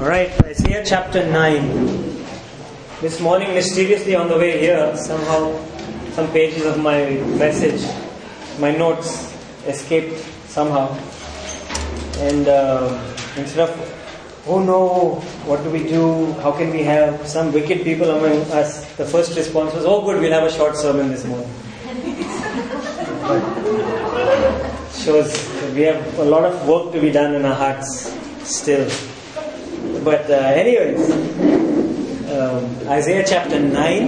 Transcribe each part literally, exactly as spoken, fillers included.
Alright, Isaiah chapter nine. This morning, mysteriously on the way here, somehow some pages of my message, my notes escaped somehow. And uh, instead of, oh no, what do we do? How can we help? Some wicked people among us, the first response was, oh good, we'll have a short sermon this morning. But shows that we have a lot of work to be done in our hearts still. But uh, anyways, um, Isaiah chapter nine.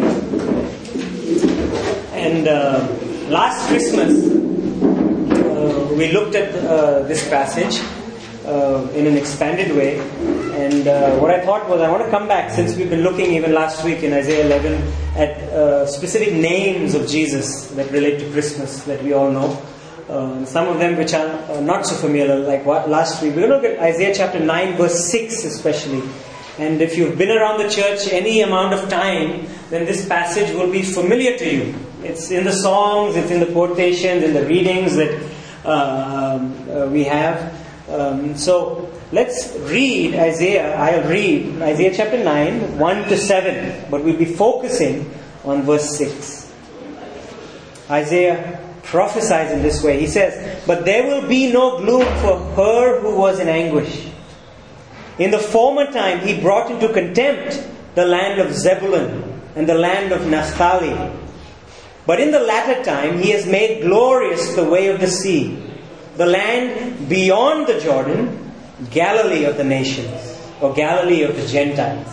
And uh, last Christmas, uh, we looked at uh, this passage uh, in an expanded way. And uh, what I thought was, I want to come back, since we've been looking even last week in Isaiah eleven at uh, specific names of Jesus that relate to Christmas that we all know. Uh, some of them which are uh, not so familiar, like what, last week. We're going to look at Isaiah chapter nine verse six especially. And if you've been around the church any amount of time, then this passage will be familiar to you. It's in the songs, it's in the quotations, in the readings that uh, um, uh, we have. Um, so let's read Isaiah. I'll read Isaiah chapter nine, one to seven. But we'll be focusing on verse six. Isaiah prophesies in this way. He says, but there will be no gloom for her who was in anguish. In the former time he brought into contempt the land of Zebulun and the land of Naphtali. But in the latter time he has made glorious the way of the sea, the land beyond the Jordan, Galilee of the nations, or Galilee of the Gentiles.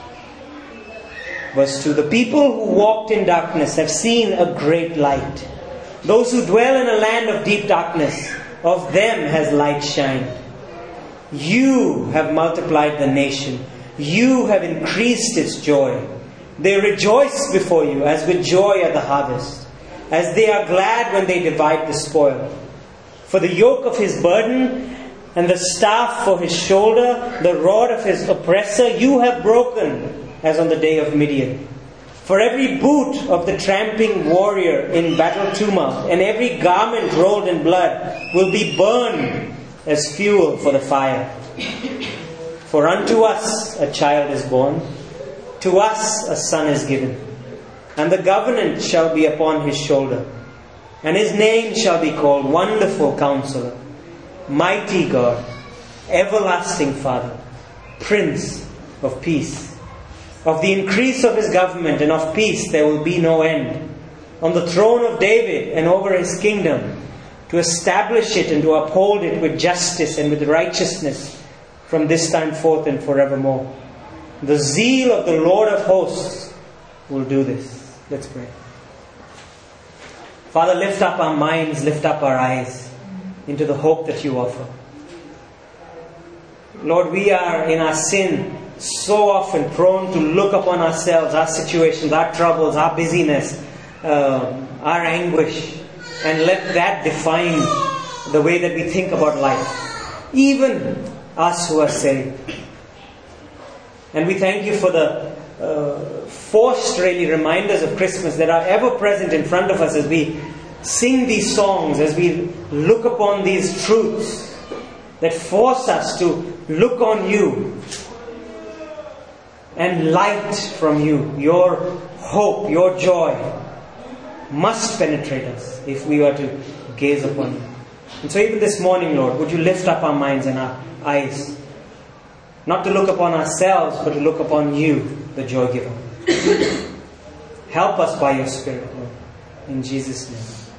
Verse two, the people who walked in darkness have seen a great light. Those who dwell in a land of deep darkness, of them has light shined. You have multiplied the nation. You have increased its joy. They rejoice before you as with joy at the harvest, as they are glad when they divide the spoil. For the yoke of his burden and the staff for his shoulder, the rod of his oppressor, you have broken, as on the day of Midian. For every boot of the tramping warrior in battle tumult, and every garment rolled in blood, will be burned as fuel for the fire. For unto us a child is born, to us a son is given, and the government shall be upon his shoulder, and his name shall be called Wonderful Counselor, Mighty God, Everlasting Father, Prince of Peace. Of the increase of his government and of peace there will be no end. On the throne of David and over his kingdom, to establish it and to uphold it with justice and with righteousness from this time forth and forevermore. The zeal of the Lord of hosts will do this. Let's pray. Father, lift up our minds, lift up our eyes into the hope that you offer. Lord, we are in our sin so often prone to look upon ourselves, our situations, our troubles, our busyness, uh, our anguish, and let that define the way that we think about life. Even us who are saved. And we thank you for the uh, forced really reminders of Christmas that are ever present in front of us as we sing these songs, as we look upon these truths that force us to look on you. And light from you, your hope, your joy must penetrate us if we are to gaze upon you. And so even this morning, Lord, would you lift up our minds and our eyes, not to look upon ourselves, but to look upon you, the joy giver. Help us by your Spirit, Lord, in Jesus' name.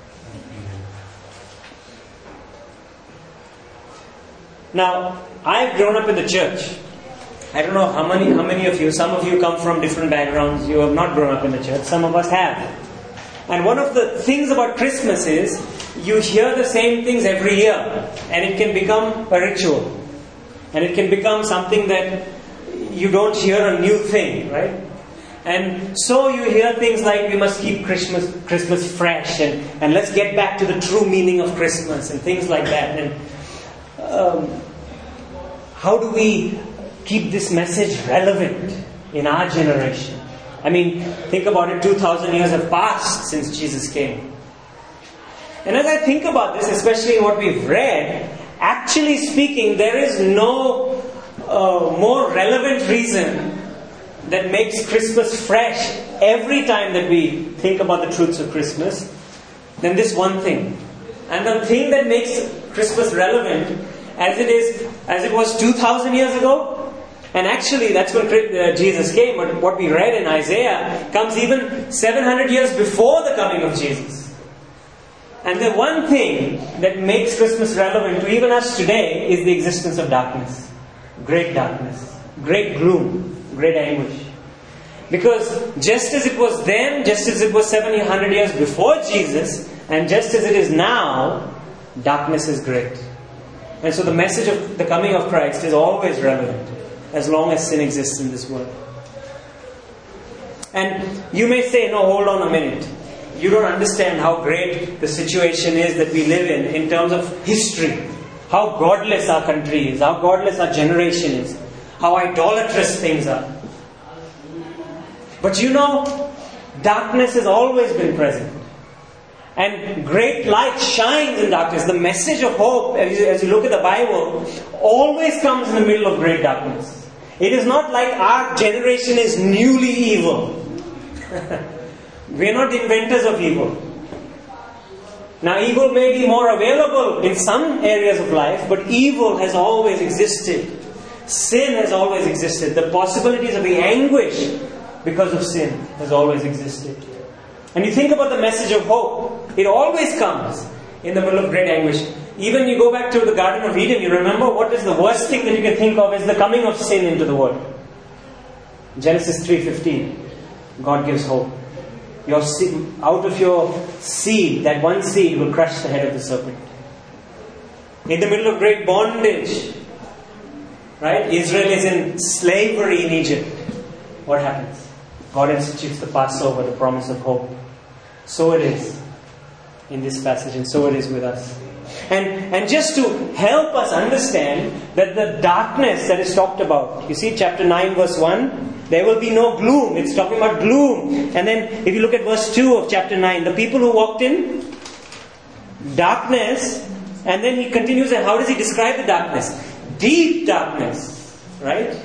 Now, I've grown up in the church. I don't know how many how many of you, some of you come from different backgrounds, you have not grown up in the church, some of us have. And one of the things about Christmas is, you hear the same things every year, and it can become a ritual. And it can become something that you don't hear a new thing, right? And so you hear things like, we must keep Christmas Christmas fresh, and, and let's get back to the true meaning of Christmas, and things like that. And um, how do we keep this message relevant in our generation? I mean, think about it, two thousand years have passed since Jesus came. And as I think about this, especially in what we've read, actually speaking, there is no uh, a more relevant reason that makes Christmas fresh every time that we think about the truths of Christmas than this one thing. And the thing that makes Christmas relevant as it is, as it was two thousand years ago, and actually that's when Jesus came, but what we read in Isaiah comes even seven hundred years before the coming of Jesus. And the one thing that makes Christmas relevant to even us today is the existence of darkness. Great darkness. Great gloom. Great anguish. Because just as it was then, just as it was seven hundred years before Jesus, and just as it is now, darkness is great. And so the message of the coming of Christ is always relevant, as long as sin exists in this world. And you may say, no, hold on a minute. You don't understand how great the situation is that we live in, in terms of history. How godless our country is, how godless our generation is, how idolatrous things are. But you know, darkness has always been present. And great light shines in darkness. The message of hope, as you, as you look at the Bible, always comes in the middle of great darkness. It is not like our generation is newly evil. We are not the inventors of evil. Now, evil may be more available in some areas of life, but evil has always existed. Sin has always existed. The possibilities of the anguish because of sin has always existed. And you think about the message of hope, it always comes in the middle of great anguish. Even you go back to the Garden of Eden, you remember what is the worst thing that you can think of is the coming of sin into the world. Genesis three fifteen, God gives hope. Your seed, out of your seed, that one seed will crush the head of the serpent. In the middle of great bondage, right? Israel is in slavery in Egypt. What happens? God institutes the Passover, the promise of hope. So it is in this passage, and so it is with us. And, and just to help us understand that the darkness that is talked about, you see chapter nine verse one, there will be no gloom. It's talking about gloom. And then if you look at verse two of chapter nine, the people who walked in darkness, and then he continues, and how does he describe the darkness? Deep darkness, right?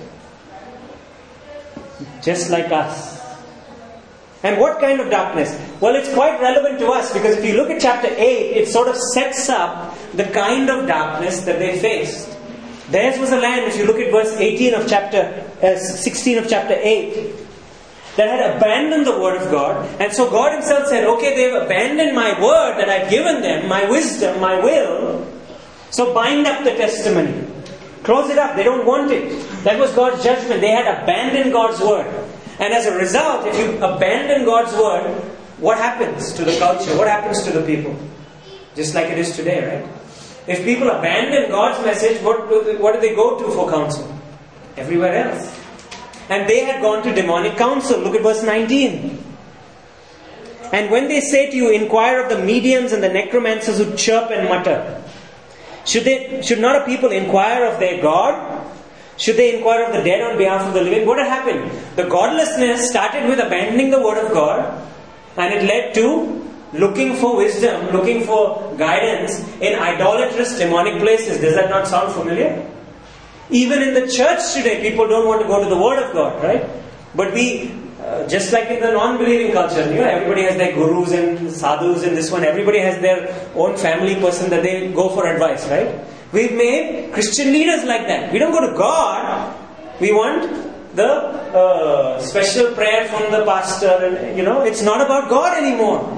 Just like us. And what kind of darkness? Well, it's quite relevant to us, because if you look at chapter eight, it sort of sets up the kind of darkness that they faced. Theirs was a land, if you look at verse eighteen of chapter uh, sixteen of chapter eight, that had abandoned the word of God. And so God himself said, okay, they've abandoned my word that I've given them, my wisdom, my will. So bind up the testimony. Close it up. They don't want it. That was God's judgment. They had abandoned God's word. And as a result, if you abandon God's word, what happens to the culture? What happens to the people? Just like it is today, right? If people abandon God's message, what do they, what do they go to for counsel? Everywhere else. And they had gone to demonic counsel. Look at verse nineteen. And when they say to you, inquire of the mediums and the necromancers who chirp and mutter. Should they? Should not a people inquire of their God? Should they inquire of the dead on behalf of the living? What had happened? The godlessness started with abandoning the word of God, and it led to looking for wisdom, looking for guidance in idolatrous demonic places. Does that not sound familiar? Even in the church today, people don't want to go to the word of God, right? But we, uh, just like in the non-believing culture, you know, everybody has their gurus and sadhus and this one. Everybody has their own family person that they go for advice, right? We've made Christian leaders like that. We don't go to God. We want the uh, special prayer from the pastor, and you know, it's not about God anymore.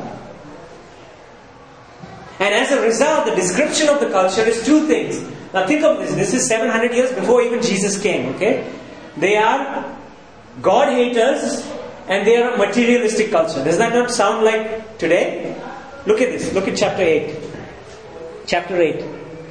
And as a result, the description of the culture is two things. Now think of this. This is seven hundred years before even Jesus came, okay? They are God haters and they are a materialistic culture. Does that not sound like today? Look at this. Look at chapter eight. Chapter eight.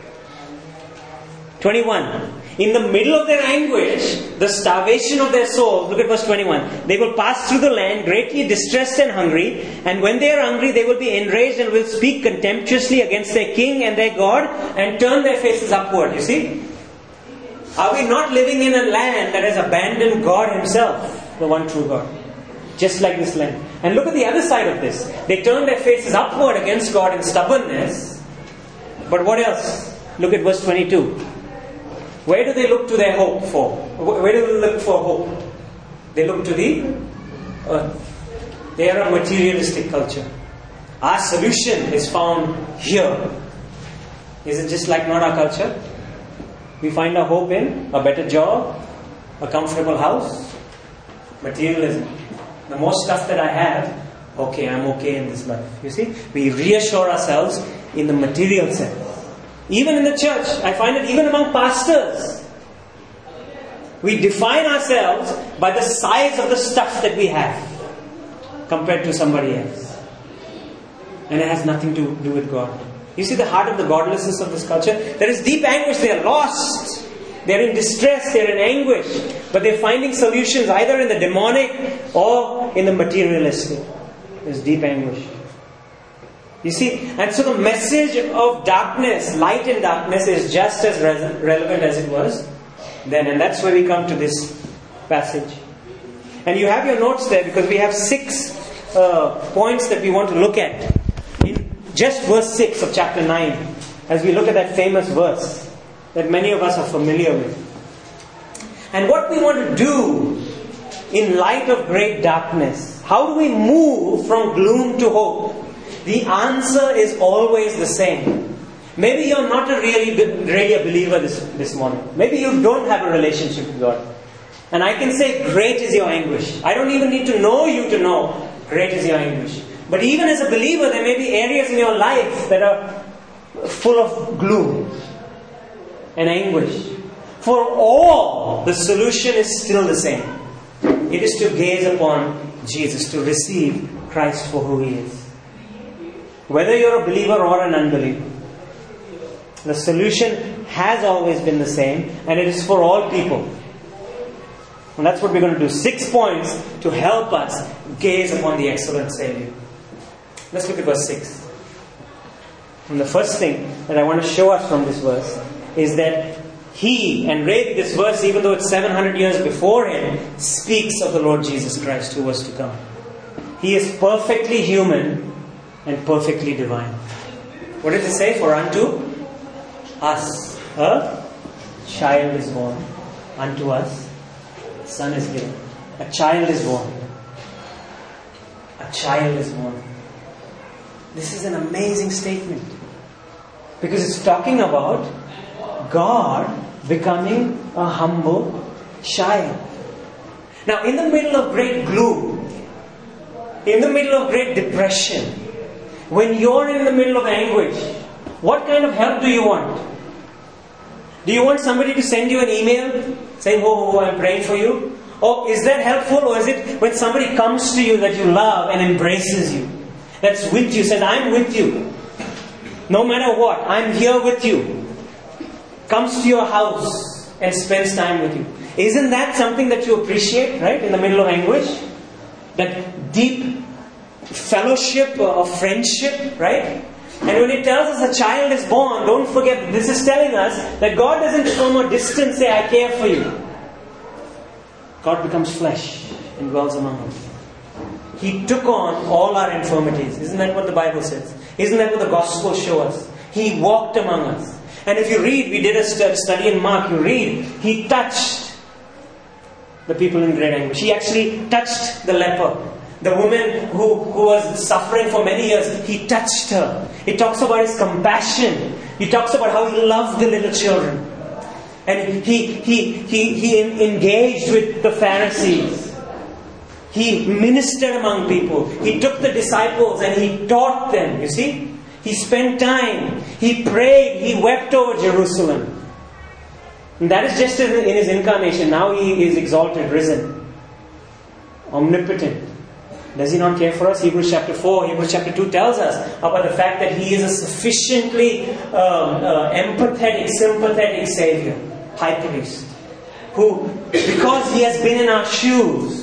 twenty-one. In the middle of their anguish, the starvation of their souls, look at verse twenty-one. They will pass through the land greatly distressed and hungry, and when they are hungry, they will be enraged and will speak contemptuously against their king and their God and turn their faces upward. You see? Are we not living in a land that has abandoned God himself, the one true God? Just like this land. And look at the other side of this. They turn their faces upward against God in stubbornness. But what else? Look at verse twenty-two. where do they look to their hope for? Where do they look for hope? They look to the earth. They are a materialistic culture. Our solution is found here. Is it just like not our culture? We find our hope in a better job, a comfortable house, materialism. The more stuff that I have, okay, I'm okay in this life. You see, we reassure ourselves in the material sense. Even in the church, I find it even among pastors. We define ourselves by the size of the stuff that we have compared to somebody else. And it has nothing to do with God. You see the heart of the godlessness of this culture? There is deep anguish. They are lost. They are in distress. They are in anguish. But they are finding solutions either in the demonic or in the materialistic. There is deep anguish. You see, and so the message of darkness, light in darkness, is just as re- relevant as it was then. And that's where we come to this passage. And you have your notes there because we have six uh, points that we want to look at. In just verse six of chapter nine, as we look at that famous verse that many of us are familiar with. And what we want to do in light of great darkness, how do we move from gloom to hope? The answer is always the same. Maybe you're not a really, really a believer this, this morning. Maybe you don't have a relationship with God. And I can say, great is your anguish. I don't even need to know you to know, great is your anguish. But even as a believer, there may be areas in your life that are full of gloom and anguish. For all, the solution is still the same. It is to gaze upon Jesus, to receive Christ for who He is. Whether you're a believer or an unbeliever, the solution has always been the same, and it is for all people. And that's what we're going to do. Six points to help us gaze upon the excellent Savior. Let's look at verse six. And the first thing that I want to show us from this verse is that He, and really this verse, even though it's seven hundred years before Him, speaks of the Lord Jesus Christ who was to come. He is perfectly human and perfectly divine. What does it say? For unto us a child is born. Unto us a son is given. A child is born. A child is born. This is an amazing statement. Because it's talking about God becoming a humble child. Now, in the middle of great gloom, in the middle of great depression, when you're in the middle of anguish, what kind of help do you want? Do you want somebody to send you an email saying, oh, oh, I'm praying for you? Or is that helpful? Or is it when somebody comes to you that you love and embraces you? That's with you, says, I'm with you. No matter what, I'm here with you. Comes to your house and spends time with you. Isn't that something that you appreciate, right? In the middle of anguish? That deep fellowship of friendship, right? And when it tells us a child is born, don't forget, this is telling us that God doesn't from a distance say, I care for you. God becomes flesh and dwells among us. He took on all our infirmities. Isn't that what the Bible says? Isn't that what the Gospels show us? He walked among us. And if you read, we did a study in Mark, you read, He touched the people in great anguish. He actually touched the leper. The woman who, who was suffering for many years, He touched her. He talks about His compassion. He talks about how He loved the little children. And He, he, he, he engaged with the Pharisees. He ministered among people. He took the disciples and He taught them. You see? He spent time. He prayed. He wept over Jerusalem. And that is just in His incarnation. Now He is exalted, risen, omnipotent. Does He not care for us? Hebrews chapter four, Hebrews chapter two tells us about the fact that He is a sufficiently um, uh, empathetic, sympathetic Savior, high priest, who, because He has been in our shoes,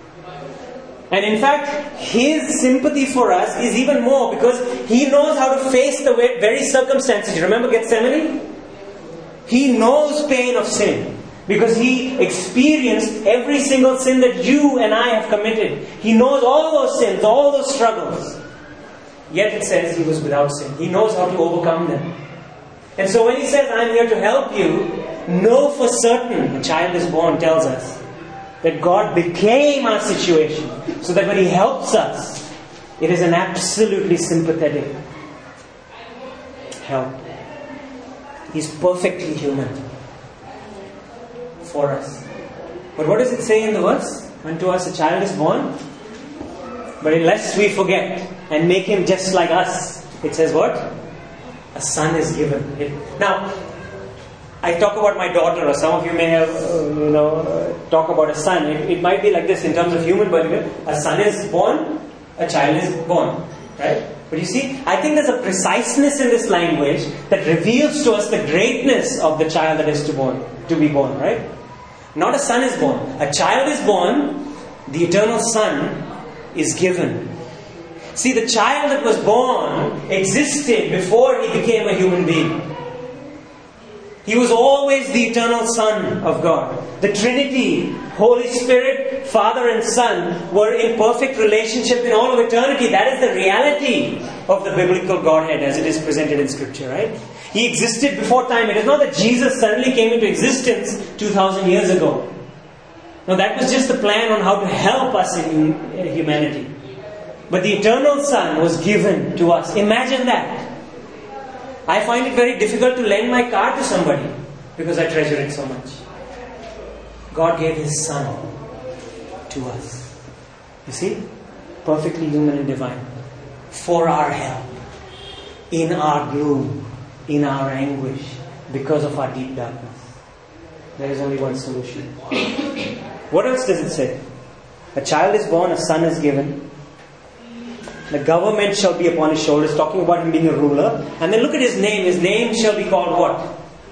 and in fact, His sympathy for us is even more because He knows how to face the very circumstances. You remember Gethsemane? He knows pain of sin. Because He experienced every single sin that you and I have committed. He knows all those sins, all those struggles. Yet it says He was without sin. He knows how to overcome them. And so when He says, I'm here to help you, know for certain a child is born tells us that God became our situation, so that when He helps us, it is an absolutely sympathetic help. He's perfectly human for us. But what does it say in the verse? Unto us a child is born. But unless we forget and make Him just like us, it says what? A son is given. It, now, I talk about my daughter, or some of you may have, uh, you know, uh, talk about a son. It, it might be like this in terms of human birth. A son is born, a child is born. Right? But you see, I think there's a preciseness in this language that reveals to us the greatness of the child that is to born, to be born, right? Not a son is born. A child is born, the eternal Son is given. See, the child that was born existed before He became a human being. He was always the eternal Son of God. The Trinity, Holy Spirit, Father and Son were in perfect relationship in all of eternity. That is the reality of the biblical Godhead as it is presented in Scripture, right? He existed before time. It is not that Jesus suddenly came into existence two thousand years ago. No, that was just the plan on how to help us in humanity. But the eternal Son was given to us. Imagine that. I find it very difficult to lend my car to somebody because I treasure it so much. God gave His Son to us. You see? Perfectly human and divine. For our help. In our gloom. In our anguish. Because of our deep darkness. There is only one solution. What else does it say? A child is born, a son is given. The government shall be upon His shoulders, talking about Him being a ruler. And then look at His name. His name shall be called what?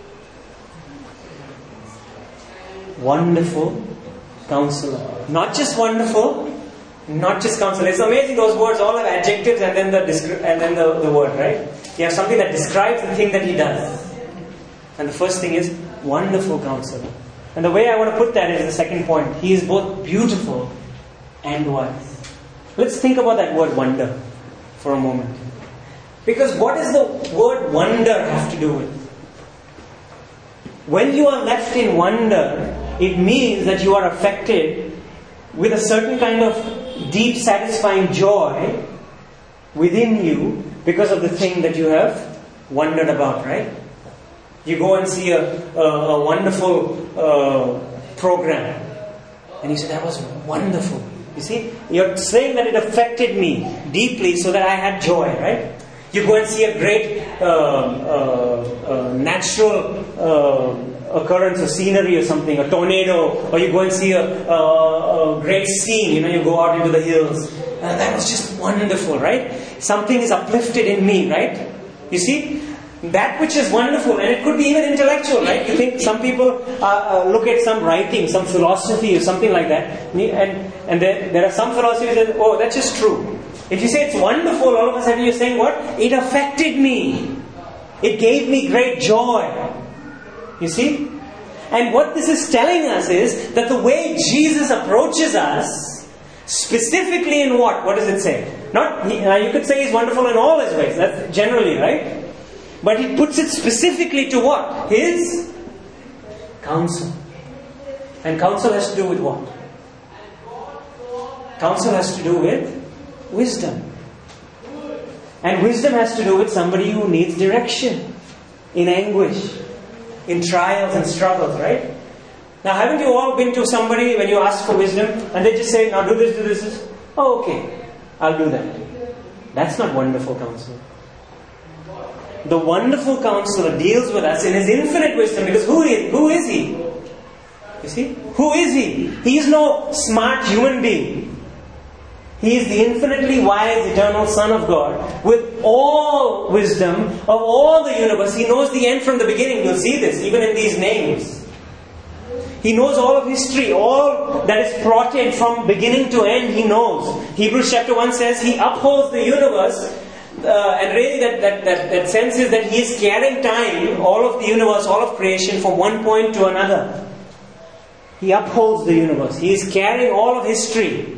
Wonderful Counselor. Not just wonderful, not just Counselor. It's amazing, those words all have adjectives and then the descri- and then the, the word, right? You have something that describes the thing that He does. And the first thing is Wonderful Counselor. And the way I want to put that is the second point. He is both beautiful and wise. Let's think about that word wonder for a moment. Because what does the word wonder have to do with? When you are left in wonder, it means that you are affected with a certain kind of deep satisfying joy within you because of the thing that you have wondered about, right? You go and see a, a, a wonderful uh, program and you say, that was wonderful. You see, you're saying that it affected me deeply so that I had joy, right? You go and see a great uh, uh, uh, natural uh, occurrence or scenery or something, a tornado, or you go and see a, a, a great scene, you know, you go out into the hills. And that was just wonderful, right? Something is uplifted in me, right? You see? That which is wonderful, and it could be even intellectual, right? You think some people uh, uh, look at some writing, some philosophy or something like that, and and there, there are some philosophies that, oh, that's just true. If you say it's wonderful, all of a sudden you're saying what? It affected me. It gave me great joy. You see? And what this is telling us is that the way Jesus approaches us, specifically in what? What does it say? Not, uh, you could say He's wonderful in all His ways. That's generally, right? But He puts it specifically to what? His counsel. And counsel has to do with what? Counsel has to do with wisdom. And wisdom has to do with somebody who needs direction in anguish, in trials and struggles, right? Now, haven't you all been to somebody when you ask for wisdom and they just say, now do this, do this, this. Oh, okay, I'll do that. That's not wonderful counsel. The wonderful Counselor deals with us in His infinite wisdom, because who is, who is He? You see? Who is He? He is no smart human being. He is the infinitely wise, eternal Son of God with all wisdom of all the universe. He knows the end from the beginning. You'll see this even in these names. He knows all of history, all that is plotted from beginning to end, He knows. Hebrews chapter one says He upholds the universe. Uh, and really that, that, that, that sense is that He is carrying time, all of the universe, all of creation, from one point to another. He upholds the universe. He is carrying all of history.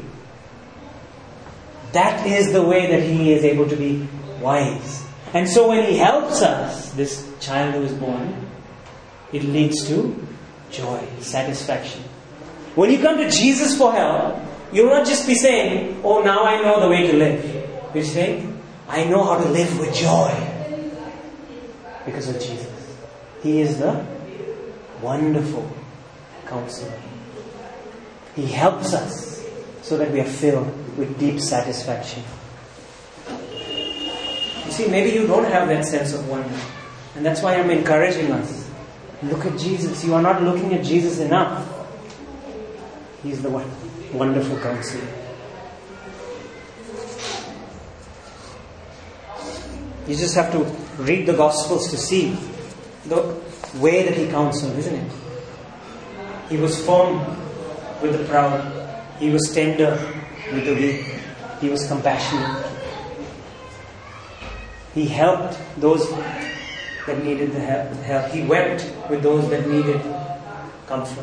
That is the way that He is able to be wise. And so when He helps us, this child who is born, it leads to joy, satisfaction. When you come to Jesus for help, you'll not just be saying, oh, now I know the way to live. You're saying, I know how to live with joy because of Jesus. He is the wonderful Counselor. He helps us so that we are filled with deep satisfaction. You see, maybe you don't have that sense of wonder. And that's why I'm encouraging us. Look at Jesus. You are not looking at Jesus enough. He's the one wonderful Counselor. You just have to read the Gospels to see the way that He counseled, isn't it? He was firm with the proud. He was tender with the weak. He was compassionate. He helped those that needed the help. He wept with those that needed comfort.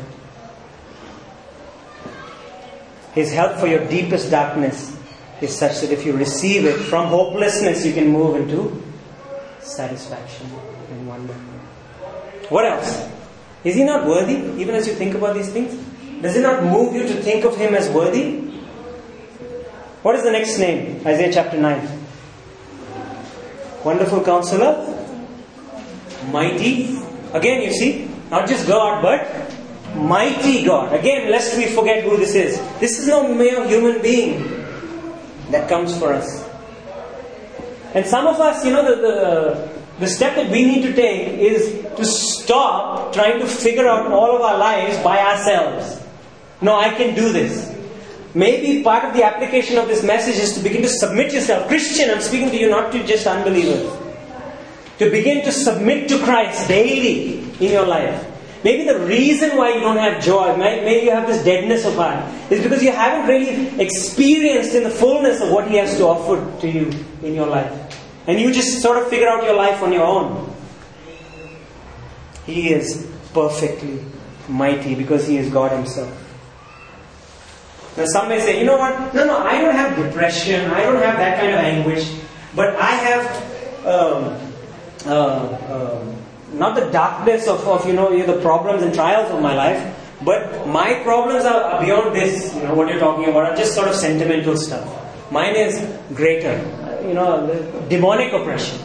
His help for your deepest darkness is such that if you receive it from hopelessness, you can move into satisfaction and wonder. What else? Is He not worthy? Even as you think about these things, does it not move you to think of Him as worthy? What is the next name? Isaiah chapter nine. Wonderful Counselor, Mighty. Again, you see, not just God, but Mighty God. Again, lest we forget who this is. This is no mere human being that comes for us. And some of us, you know, the, the the step that we need to take is to stop trying to figure out all of our lives by ourselves. No, I can do this. Maybe part of the application of this message is to begin to submit yourself. Christian, I'm speaking to you, not to just unbelievers. To begin to submit to Christ daily in your life. Maybe the reason why you don't have joy, maybe you have this deadness of heart, is because you haven't really experienced in the fullness of what He has to offer to you in your life. And you just sort of figure out your life on your own. He is perfectly mighty because He is God Himself. Now some may say, you know what? No, no, I don't have depression. I don't have that kind of anguish. But I have um, uh, um, not the darkness of, of you know the problems and trials of my life. But my problems are, are beyond this. You know what you're talking about are just sort of sentimental stuff. Mine is greater. You know, the demonic oppression.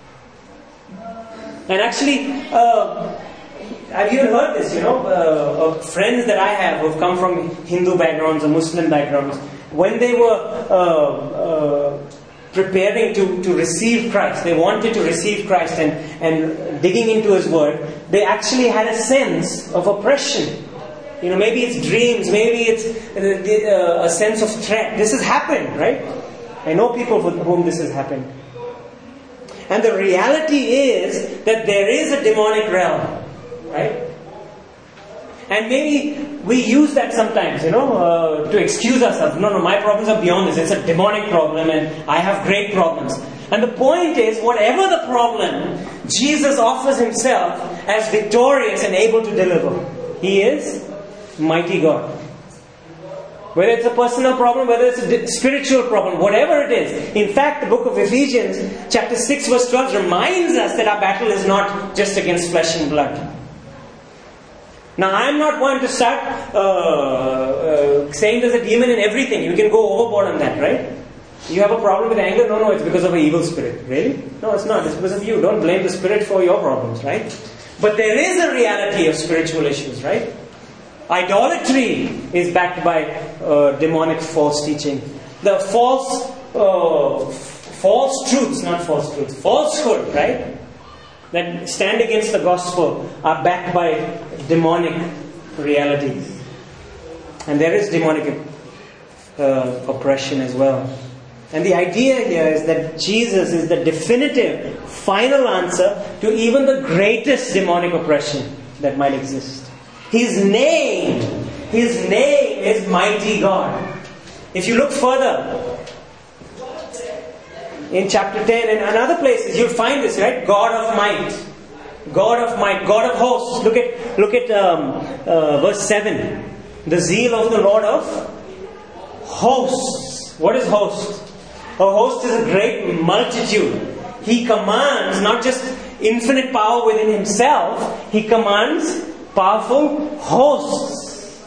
And actually, uh, have you heard this? You know, uh, of friends that I have who have come from Hindu backgrounds or Muslim backgrounds, when they were uh, uh, preparing to, to receive Christ, they wanted to receive Christ and, and digging into His Word, they actually had a sense of oppression. You know, maybe it's dreams, maybe it's uh, a sense of threat. This has happened, right? I know people for whom this has happened. And the reality is that there is a demonic realm, right? And maybe we use that sometimes, you know, uh, to excuse ourselves. No, no, my problems are beyond this. It's a demonic problem and I have great problems. And the point is, whatever the problem, Jesus offers Himself as victorious and able to deliver. He is mighty God. Whether it's a personal problem, whether it's a spiritual problem, whatever it is. In fact, the book of Ephesians, chapter six, verse twelve, reminds us that our battle is not just against flesh and blood. Now, I'm not one to start uh, uh, saying there's a demon in everything. You can go overboard on that, right? You have a problem with anger? No, no, it's because of an evil spirit. Really? No, it's not. It's because of you. Don't blame the spirit for your problems, right? But there is a reality of spiritual issues, right? Idolatry is backed by uh, demonic false teaching. The false, uh, false truths, not false truths, falsehood, right? That stand against the gospel are backed by demonic realities. And there is demonic uh, oppression as well. And the idea here is that Jesus is the definitive, final answer to even the greatest demonic oppression that might exist. His name, His name is Mighty God. If you look further, in chapter ten and other places, you'll find this, right? God of might. God of might. God of hosts. Look at, look at um, uh, verse seven. The zeal of the Lord of hosts. What is host? A host is a great multitude. He commands not just infinite power within himself, he commands powerful hosts.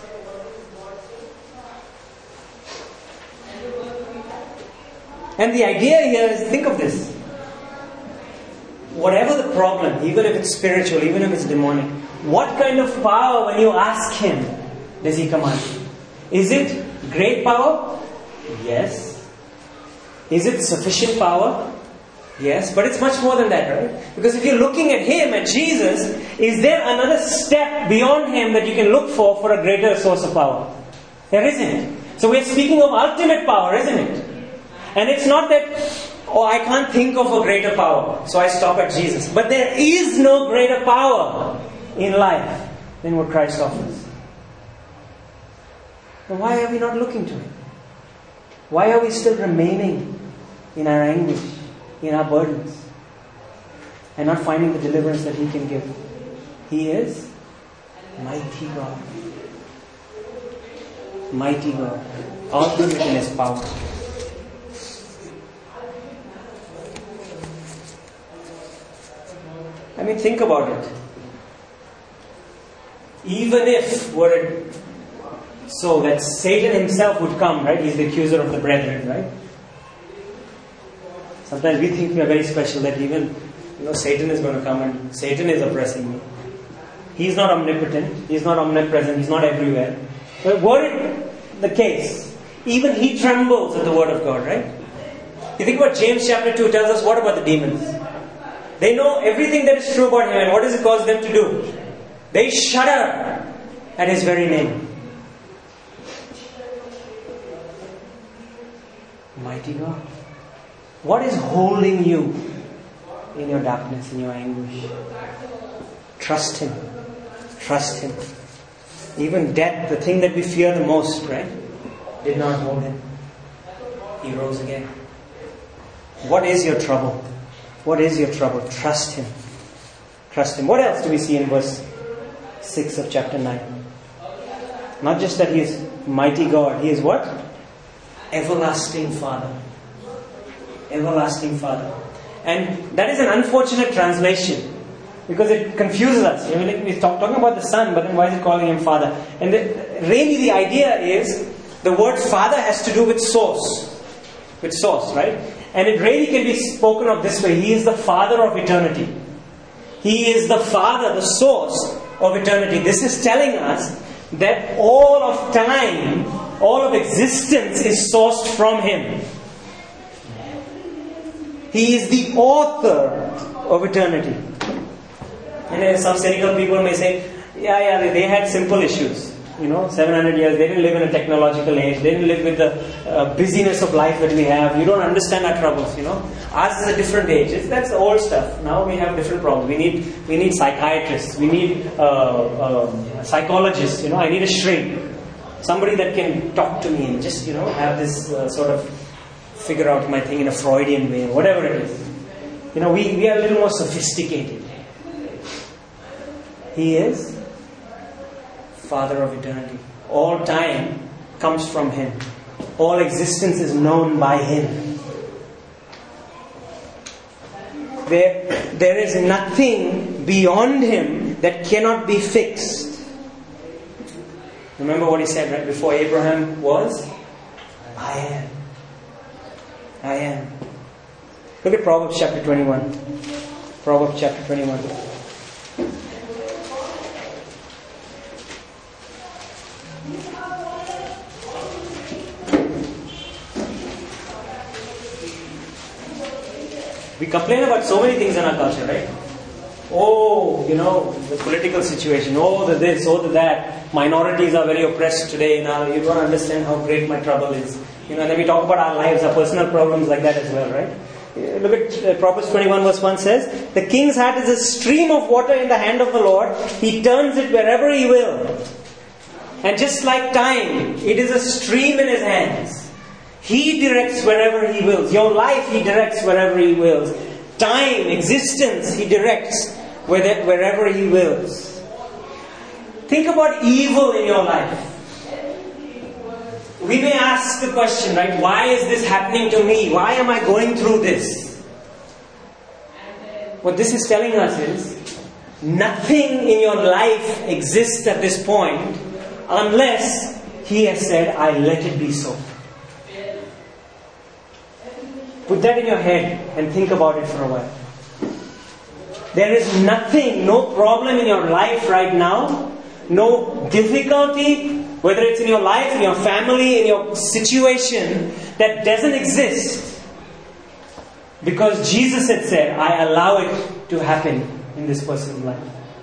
And the idea here is, think of this. Whatever the problem, even if it's spiritual, even if it's demonic, what kind of power, when you ask him, does he command? Is it great power? Yes. Is it sufficient power? Yes. But it's much more than that, right? Because if you're looking at him, at Jesus, is there another step beyond him that you can look for for a greater source of power? There isn't. So we're speaking of ultimate power, isn't it? And it's not that, oh, I can't think of a greater power, so I stop at Jesus. But there is no greater power in life than what Christ offers. Then why are we not looking to Him? Why are we still remaining in our anguish, in our burdens, and not finding the deliverance that He can give? He is mighty God. Mighty God. Ultimate in His power. I mean, think about it. Even if were it so that Satan himself would come, right? He's the accuser of the brethren, right? Sometimes we think we are very special, that even, you know, Satan is going to come and Satan is oppressing me. He's not omnipotent. He's not omnipresent. He's not everywhere. But were it the case, even he trembles at the word of God, right? You think about James chapter two tells us what about the demons? They know everything that is true about Him, and what does it cause them to do? They shudder at His very name. Mighty God. What is holding you in your darkness, in your anguish? Trust Him. Trust Him. Even death, the thing that we fear the most, right? Did not hold Him. He rose again. What is your trouble? What is your trouble? Trust Him. Trust Him. What else do we see in verse six of chapter nine? Not just that He is mighty God. He is what? Everlasting Father. Everlasting Father. And that is an unfortunate translation, because it confuses us. I mean, we're talk, talking about the Son, but then why is it calling Him Father? And the, really the idea is, the word Father has to do with source. With source, right? And it really can be spoken of this way. He is the Father of eternity. He is the Father, the source of eternity. This is telling us that all of time, all of existence is sourced from Him. He is the author of eternity. And then some cynical people may say, yeah, yeah, they had simple issues. You know, seven hundred years, they didn't live in a technological age. They didn't live with the uh, busyness of life that we have. You don't understand our troubles, you know. Ours is a different age. It's, that's the old stuff. Now we have different problems. We need we need psychiatrists. We need uh, uh, psychologists, you know. I need a shrink. Somebody that can talk to me and just, you know, have this uh, sort of figure out my thing in a Freudian way, or whatever it is. You know, we, we are a little more sophisticated. He is Father of eternity. All time comes from Him. All existence is known by Him. There, there is nothing beyond Him that cannot be fixed. Remember what He said right before Abraham was? I am. I am. Look at Proverbs chapter twenty-one. Proverbs chapter twenty-one. We complain about so many things in our culture, right? Oh, you know, the political situation. Oh, the this, oh, the that. Minorities are very oppressed today. Now you don't understand how great my trouble is. You know, and then we talk about our lives, our personal problems like that as well, right? Look at uh, Proverbs twenty-one verse one says, the king's heart is a stream of water in the hand of the Lord. He turns it wherever He will. And just like time, it is a stream in His hands. He directs wherever He wills. Your life, He directs wherever He wills. Time, existence, He directs wherever He wills. Think about evil in your life. We may ask the question, right? Why is this happening to me? Why am I going through this? What this is telling us is, nothing in your life exists at this point unless He has said, I let it be so. Put that in your head and think about it for a while. There is nothing, no problem in your life right now, no difficulty, whether it's in your life, in your family, in your situation, that doesn't exist. Because Jesus had said, I allow it to happen in this person's life.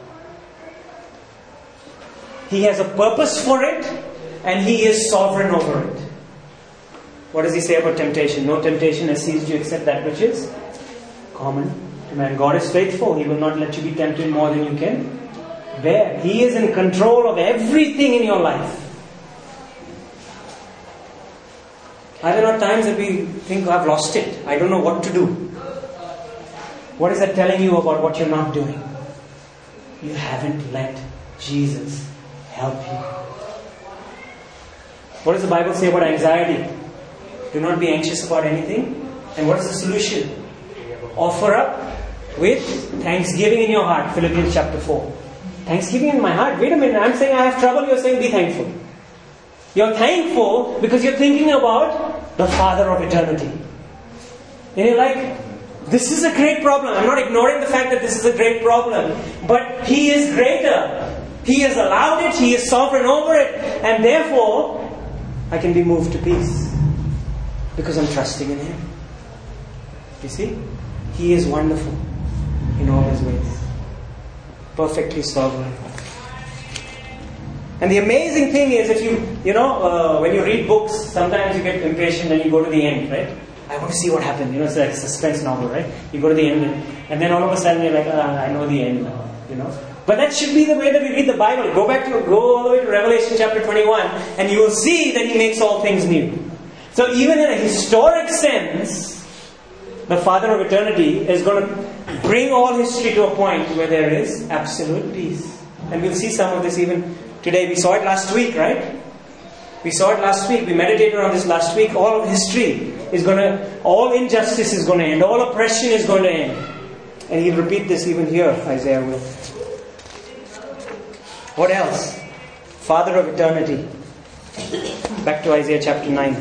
He has a purpose for it, and He is sovereign over it. What does He say about temptation? No temptation has seized you except that which is common to man. God is faithful. He will not let you be tempted more than you can bear. He is in control of everything in your life. Are there not times that we think, I've lost it, I don't know what to do? What is that telling you about what you're not doing? You haven't let Jesus help you. What does the Bible say about anxiety? Do not be anxious about anything. And what is the solution? Offer up with thanksgiving in your heart. Philippians chapter four. Thanksgiving in my heart. Wait a minute, I'm saying I have trouble, you're saying be thankful. You're thankful because you're thinking about the Father of eternity. And you're like, this is a great problem. I'm not ignoring the fact that this is a great problem. But He is greater. He has allowed it. He is sovereign over it. And therefore, I can be moved to peace. Because I'm trusting in Him. You see? He is wonderful in all His ways. Perfectly sovereign. And the amazing thing is, if you, you know, uh, when you read books, sometimes you get impatient and you go to the end, right? I want to see what happened. You know, it's like a suspense novel, right? You go to the end and, and then all of a sudden you're like, ah, I know the end now, you know. But that should be the way that we read the Bible. Go back to, go all the way to Revelation chapter twenty-one and you will see that He makes all things new. So even in a historic sense, the Father of eternity is going to bring all history to a point where there is absolute peace. And we'll see some of this even today. We saw it last week, right? We saw it last week. We meditated on this last week. All of history is going to, all injustice is going to end. All oppression is going to end. And He'll repeat this even here, Isaiah will. What else? Father of eternity. Back to Isaiah chapter nine.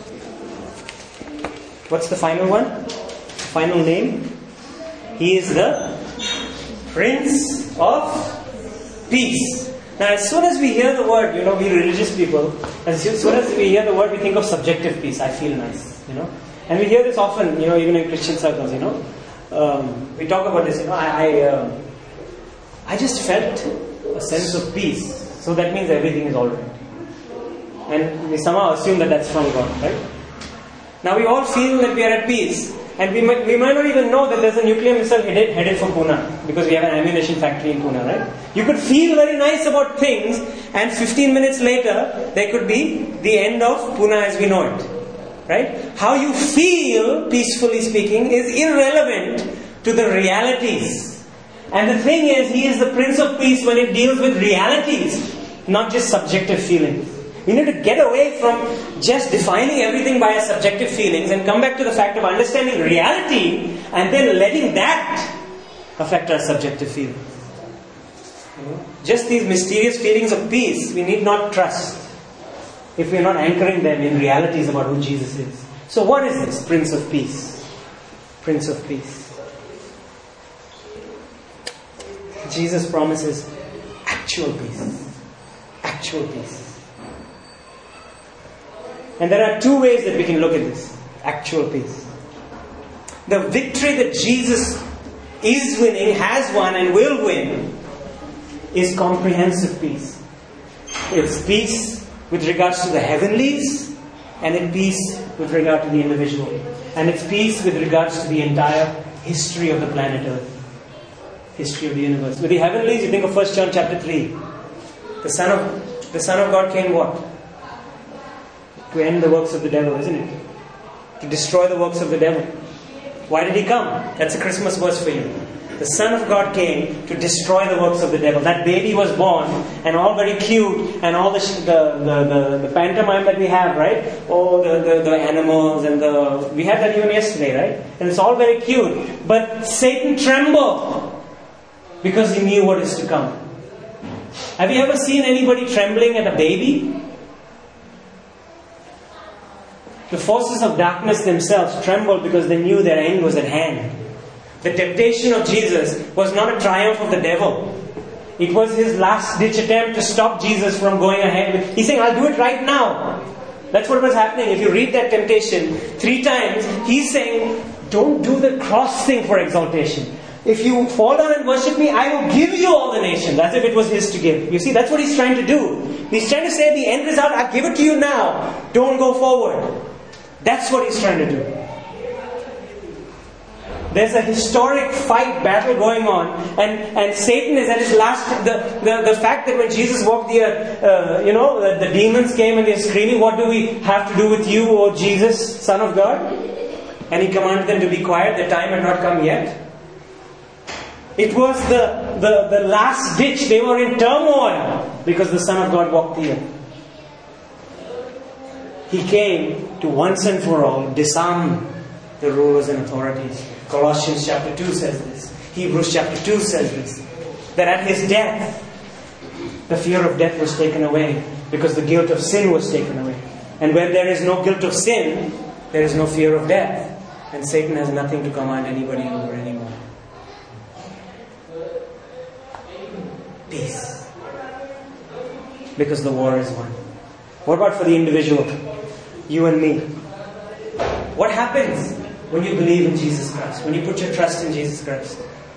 What's the final one? Final name? He is the Prince of Peace. Now, as soon as we hear the word, you know, we religious people, as soon as we hear the word, we think of subjective peace. I feel nice, you know. And we hear this often, you know, even in Christian circles, you know. Um, we talk about this, you know, I I, uh, I just felt a sense of peace. So that means everything is alright. And we somehow assume that that's from God, right? Now we all feel that we are at peace. And we might, we might not even know that there's a nuclear missile headed, headed for Pune. Because we have an ammunition factory in Pune, right? You could feel very nice about things. And fifteen minutes later, there could be the end of Pune as we know it. Right? How you feel, peacefully speaking, is irrelevant to the realities. And the thing is, He is the Prince of Peace when it deals with realities. Not just subjective feelings. We need to get away from just defining everything by our subjective feelings and come back to the fact of understanding reality and then letting that affect our subjective feelings. Just these mysterious feelings of peace, we need not trust if we are not anchoring them in realities about who Jesus is. So what is this Prince of Peace? Prince of Peace. Jesus promises actual peace. Actual peace. And there are two ways that we can look at this. Actual peace. The victory that Jesus is winning, has won and will win is comprehensive peace. It's peace with regards to the heavenlies and it's peace with regard to the individual. And it's peace with regards to the entire history of the planet Earth. History of the universe. With the heavenlies, you think of First John chapter three. The Son of, the Son of God came what? To end the works of the devil, isn't it? To destroy the works of the devil. Why did He come? That's a Christmas verse for you. The Son of God came to destroy the works of the devil. That baby was born, and all very cute, and all the the, the, the, the pantomime that we have, right? Oh, the, the, the animals, and the... We had that even yesterday, right? And it's all very cute. But Satan trembled because he knew what is to come. Have you ever seen anybody trembling at a baby? The forces of darkness themselves trembled because they knew their end was at hand. The temptation of Jesus was not a triumph of the devil. It was his last ditch attempt to stop Jesus from going ahead. He's saying, I'll do it right now. That's what was happening. If you read that temptation three times, he's saying, don't do the cross thing for exaltation. If you fall down and worship me, I will give you all the nations, as if it was his to give. You see, that's what he's trying to do. He's trying to say the end result, I'll give it to you now. Don't go forward. That's what he's trying to do. There's a historic fight, battle going on, and, and Satan is at his last. The, the, the fact that when Jesus walked the earth, uh, you know, the, the demons came and they're screaming, what do we have to do with you, O Jesus, Son of God? And he commanded them to be quiet, the time had not come yet. It was the, the, the last ditch. They were in turmoil because the Son of God walked the earth. He came to once and for all disarm the rulers and authorities. Colossians chapter two says this. Hebrews chapter two says this. That at his death, the fear of death was taken away because the guilt of sin was taken away. And where there is no guilt of sin, there is no fear of death. And Satan has nothing to command anybody over anymore. Peace. Because the war is won. What about for the individual? You and me. What happens when you believe in Jesus Christ? When you put your trust in Jesus Christ?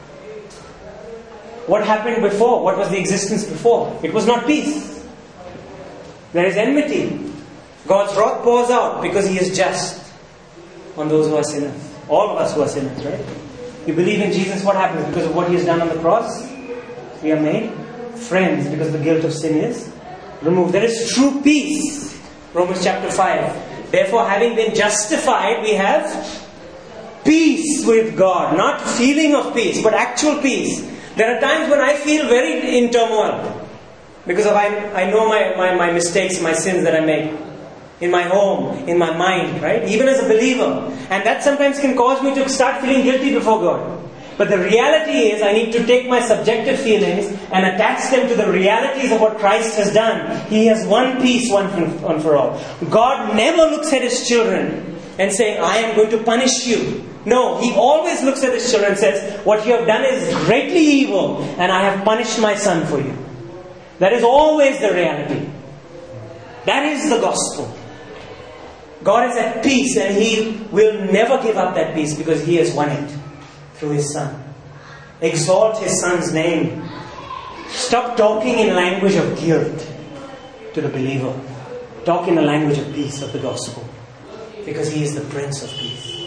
What happened before? What was the existence before? It was not peace. There is enmity. God's wrath pours out because He is just on those who are sinners. All of us who are sinners, right? You believe in Jesus, what happens? Because of what He has done on the cross, we are made friends because the guilt of sin is removed. There is true peace. Romans chapter five. Therefore, having been justified, we have peace with God. Not feeling of peace, but actual peace. There are times when I feel very in turmoil because of I, I know my, my, my mistakes, my sins that I make. In my home, in my mind, right? Even as a believer. And that sometimes can cause me to start feeling guilty before God. But the reality is, I need to take my subjective feelings and attach them to the realities of what Christ has done. He has won peace once and for all. God never looks at His children and saying, I am going to punish you. No, He always looks at His children and says, what you have done is greatly evil and I have punished my son for you. That is always the reality. That is the gospel. God is at peace and He will never give up that peace because He has won it through His Son. Exalt His Son's name. Stop talking in language of guilt to the believer. Talk in the language of peace, of the gospel. Because He is the Prince of Peace.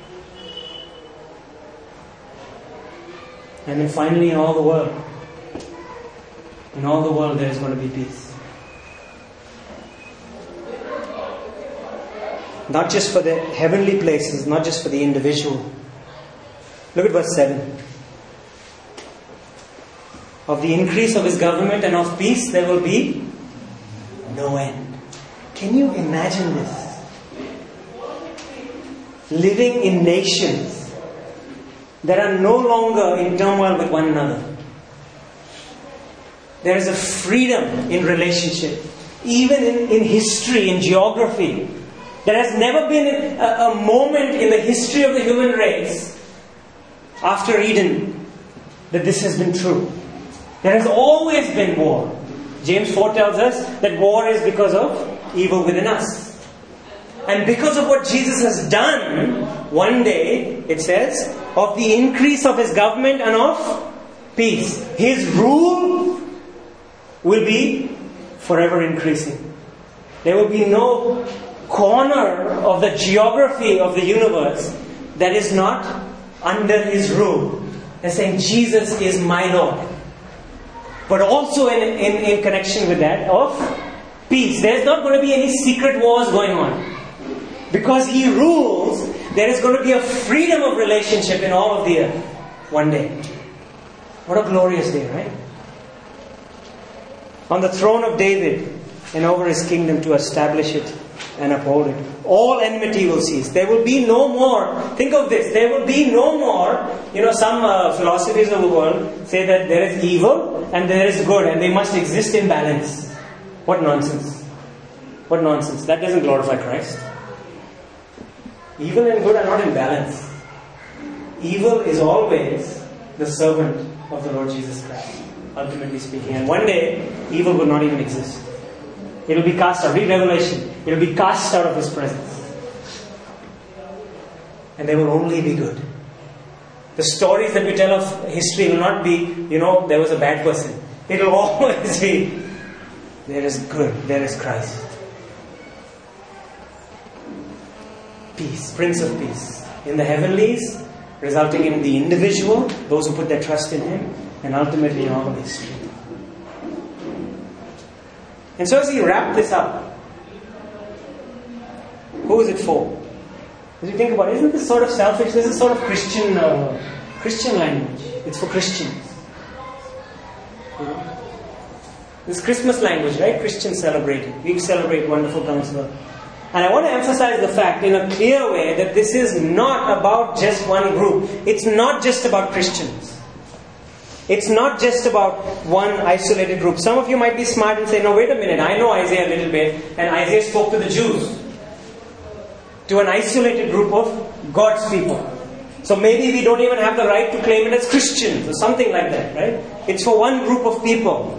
And then finally in all the world, in all the world there is going to be peace. Not just for the heavenly places, not just for the individual. Look at verse seven. Of the increase of His government and of peace there will be no end. Can you imagine this? Living in nations that are no longer in turmoil with one another. There is a freedom in relationship. Even in, in history, in geography. There has never been a, a moment in the history of the human race after Eden that this has been true. There has always been war. James four tells us that war is because of evil within us. And because of what Jesus has done, one day, it says, of the increase of His government and of peace. His rule will be forever increasing. There will be no corner of the geography of the universe that is not under His rule. They're saying Jesus is my Lord. But also in, in, in connection with that of peace. There's not going to be any secret wars going on. Because He rules, there is going to be a freedom of relationship in all of the earth one day. What a glorious day, right? On the throne of David and over his kingdom to establish it and uphold it. All enmity will cease. There will be no more. Think of this. There will be no more. You know, some uh, philosophies of the world say that there is evil and there is good and they must exist in balance. What nonsense. What nonsense. That doesn't glorify Christ. Evil and good are not in balance. Evil is always the servant of the Lord Jesus Christ, ultimately speaking. And one day, evil will not even exist. It will be cast out. Read Revelation. It will be cast out of His presence. And there will only be good. The stories that we tell of history will not be, you know, there was a bad person. It will always be, there is good, there is Christ. Peace, Prince of Peace. In the heavenlies, resulting in the individual, those who put their trust in Him, and ultimately in all of history. And so as we wrap this up, who is it for? As you think about it, isn't this sort of selfish? This is sort of Christian uh, Christian language. It's for Christians. You know? This Christmas language, right? Christians celebrate it. We celebrate Wonderful Counselor. And I want to emphasize the fact in a clear way that this is not about just one group. It's not just about Christians. It's not just about one isolated group. Some of you might be smart and say, no, wait a minute, I know Isaiah a little bit. And Isaiah spoke to the Jews. To an isolated group of God's people. So maybe we don't even have the right to claim it as Christians or something like that, right? It's for one group of people.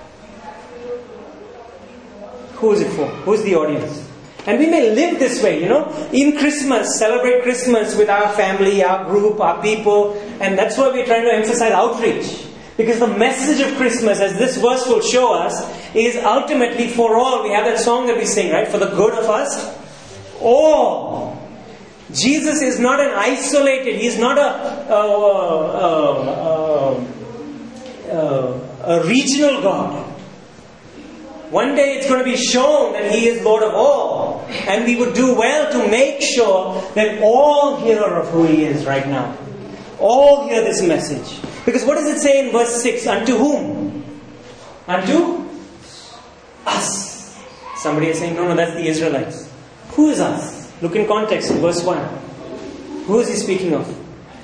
Who is it for? Who's the audience? And we may live this way, you know, in Christmas, celebrate Christmas with our family, our group, our people. And that's why we're trying to emphasize outreach. Because the message of Christmas, as this verse will show us, is ultimately for all. We have that song that we sing, right? For the good of us, all. Jesus is not an isolated, He's not a, a, a, a, a, a regional God. One day it's going to be shown that He is Lord of all. And we would do well to make sure that all hear of who He is right now. All hear this message. Because what does it say in verse six? Unto whom? Unto us. Somebody is saying, no, no, that's the Israelites. Who is us? Look in context, verse one. Who is He speaking of?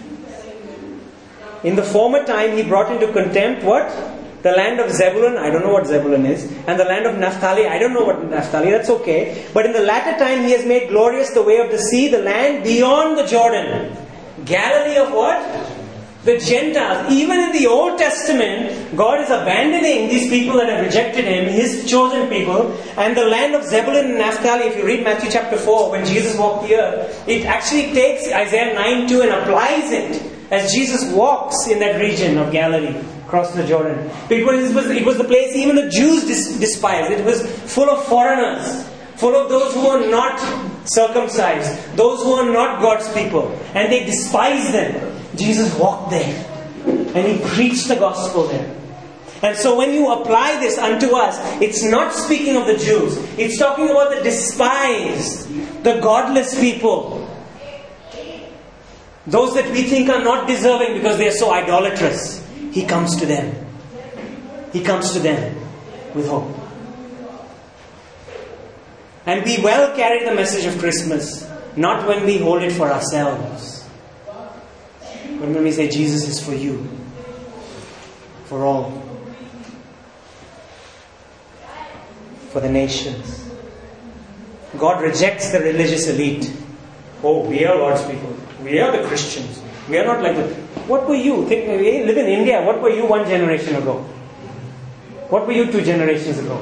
In the former time He brought into contempt what? The land of Zebulun, I don't know what Zebulun is. And the land of Naphtali, I don't know what Naphtali, that's okay. But in the latter time He has made glorious the way of the sea, the land beyond the Jordan. Galilee of what? The Gentiles. Even in the Old Testament, God is abandoning these people that have rejected Him, His chosen people. And the land of Zebulun and Naphtali, if you read Matthew chapter four, when Jesus walked the earth, it actually takes Isaiah nine two and applies it as Jesus walks in that region of Galilee. Across the Jordan. Because it was, it was the place even the Jews dis- despised. It was full of foreigners. Full of those who were not circumcised. Those who were not God's people. And they despised them. Jesus walked there. And He preached the gospel there. And so when you apply this unto us, it's not speaking of the Jews. It's talking about the despised. The godless people. Those that we think are not deserving because they are so idolatrous. He comes to them. He comes to them with hope. And we well carry the message of Christmas, not when we hold it for ourselves, but when we say Jesus is for you, for all, for the nations. God rejects the religious elite. Oh, we are God's people. We are the Christians. We are not like the... What were you? Think, we live in India. What were you one generation ago? What were you two generations ago?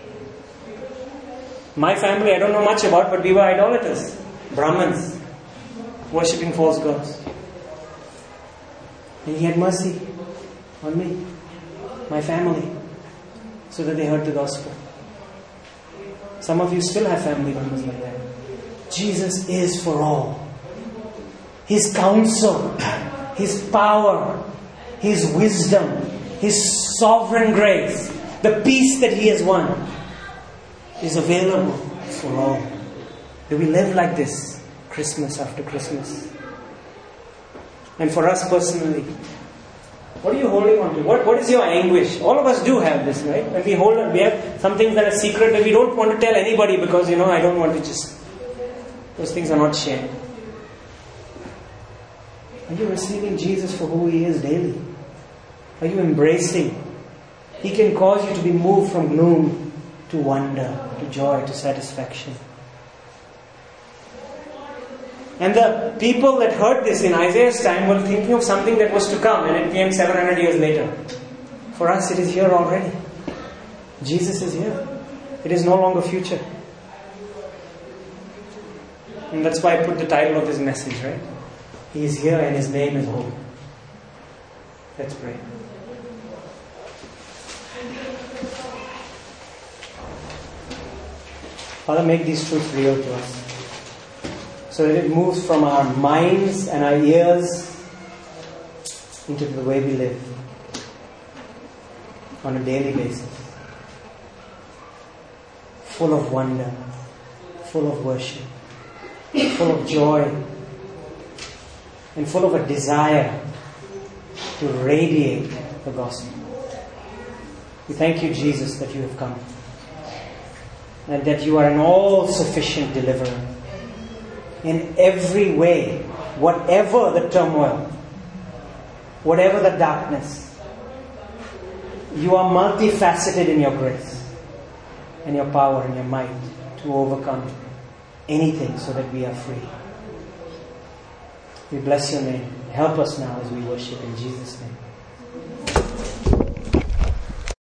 My family, I don't know much about, but we were idolaters. Brahmins. Worshipping false gods. And He had mercy on me. My family. So that they heard the gospel. Some of you still have family members like that. Jesus is for all. His counsel, His power, His wisdom, His sovereign grace, the peace that He has won is available for all. Do we live like this Christmas after Christmas? And for us personally, What are you holding on to? What, what is your anguish? All of us do have this, right? When we hold on, we have some things that are secret that we don't want to tell anybody because, you know, I don't want to just... Those things are not shared. Are you receiving Jesus for who He is daily? Are you embracing? He can cause you to be moved from gloom to wonder, to joy, to satisfaction. And the people that heard this in Isaiah's time were thinking of something that was to come, and it came seven hundred years later. For us, it is here already. Jesus is here. It is no longer future. And that's why I put the title of this message, right? He is here and His name is hope. Let's pray. Father, make these truths real to us, so that it moves from our minds and our ears into the way we live on a daily basis. Full of wonder, full of worship, full of joy, and full of a desire to radiate the gospel. We thank you, Jesus, that you have come, and that you are an all-sufficient deliverer. In every way, whatever the turmoil, whatever the darkness, you are multifaceted in your grace and your power and your might to overcome anything so that we are free. We bless your name. Help us now as we worship in Jesus' name.